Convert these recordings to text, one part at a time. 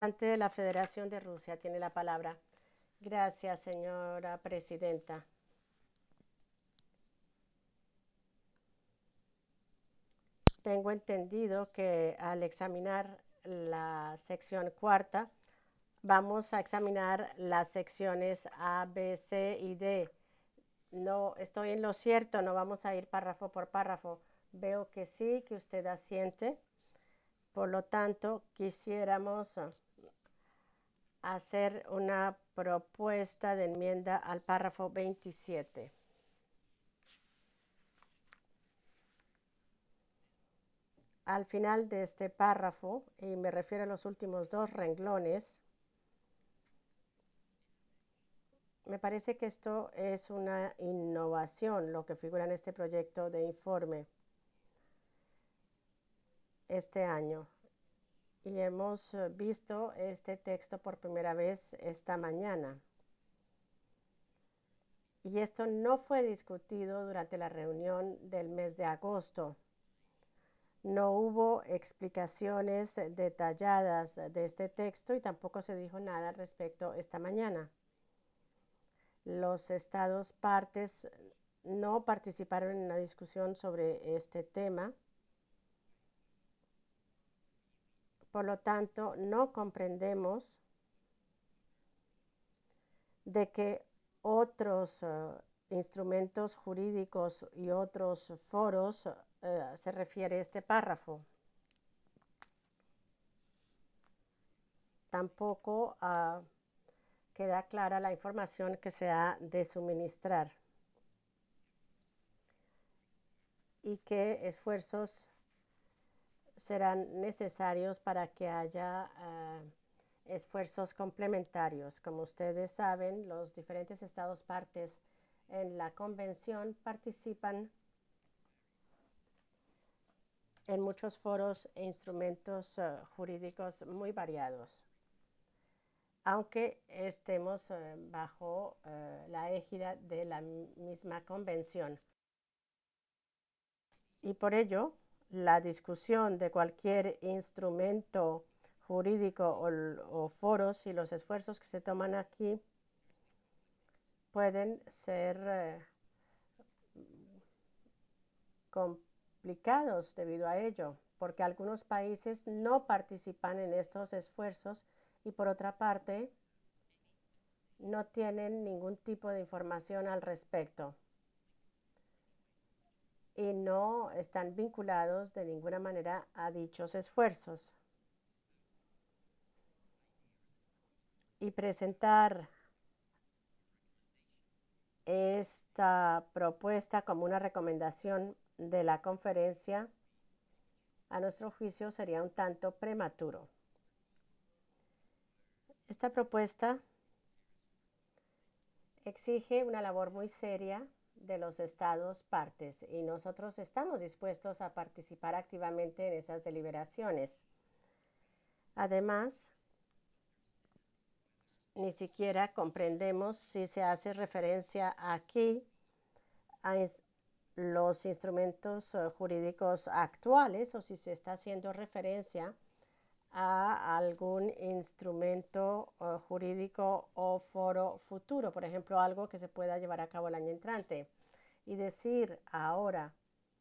Representante de la Federación de Rusia tiene la palabra. Gracias, señora presidenta. Tengo entendido que al examinar la sección cuarta, vamos a examinar las secciones A, B, C y D. No estoy en lo cierto, no vamos a ir párrafo por párrafo. Veo que sí, que usted asiente. Por lo tanto, quisiéramos hacer una propuesta de enmienda al párrafo 27. Al final de este párrafo, y me refiero a los últimos dos renglones, me parece que esto es una innovación, lo que figura en este proyecto de informe este año. Y hemos visto este texto por primera vez esta mañana. Y esto no fue discutido durante la reunión del mes de agosto. No hubo explicaciones detalladas de este texto y tampoco se dijo nada al respecto esta mañana. Los estados partes no participaron en la discusión sobre este tema. Por lo tanto, no comprendemos de que otros instrumentos jurídicos y otros foros se refiere este párrafo. Tampoco queda clara la información que se ha de suministrar y qué esfuerzos serán necesarios para que haya esfuerzos complementarios. Como ustedes saben, los diferentes estados partes en la convención participan en muchos foros e instrumentos jurídicos muy variados, aunque estemos bajo la égida de la misma convención. Y por ello, la discusión de cualquier instrumento jurídico o foros y los esfuerzos que se toman aquí pueden ser complicados debido a ello, porque algunos países no participan en estos esfuerzos y por otra parte no tienen ningún tipo de información al respecto y no están vinculados de ninguna manera a dichos esfuerzos. Y presentar esta propuesta como una recomendación de la conferencia, a nuestro juicio, sería un tanto prematuro. Esta propuesta exige una labor muy seria de los estados partes y nosotros estamos dispuestos a participar activamente en esas deliberaciones. Además, ni siquiera comprendemos si se hace referencia aquí a los instrumentos jurídicos actuales o si se está haciendo referencia a algún instrumento jurídico o foro futuro, por ejemplo, algo que se pueda llevar a cabo el año entrante. Y decir ahora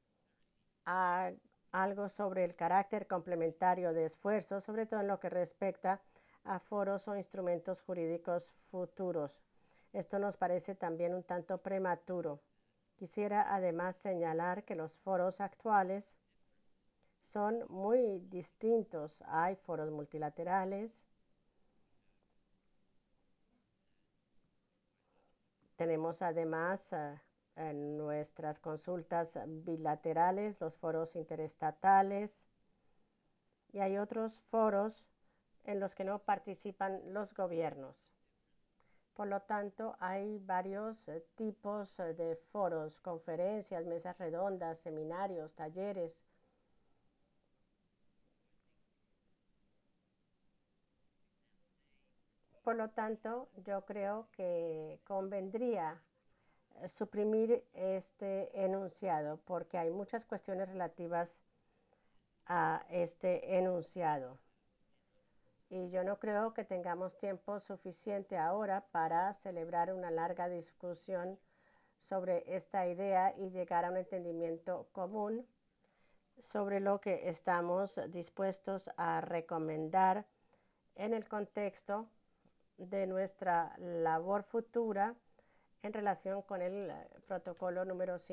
algo sobre el carácter complementario de esfuerzos, sobre todo en lo que respecta a foros o instrumentos jurídicos futuros. Esto nos parece también un tanto prematuro. Quisiera además señalar que los foros actuales son muy distintos. Hay foros multilaterales, tenemos además en nuestras consultas bilaterales los foros interestatales y hay otros foros en los que no participan los gobiernos. Por lo tanto, hay varios tipos de foros, conferencias, mesas redondas, seminarios, talleres. Por lo tanto, yo creo que convendría suprimir este enunciado porque hay muchas cuestiones relativas a este enunciado. Y yo no creo que tengamos tiempo suficiente ahora para celebrar una larga discusión sobre esta idea y llegar a un entendimiento común sobre lo que estamos dispuestos a recomendar en el contexto de nuestra labor futura en relación con el protocolo número 5.